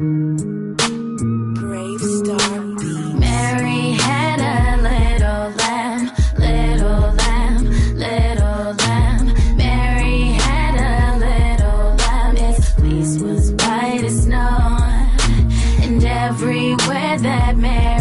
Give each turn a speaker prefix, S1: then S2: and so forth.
S1: Brave Star Beats.
S2: Mary had a little lamb, little lamb, little lamb. Mary had a little lamb. Its fleece was white as snow, and everywhere that Mary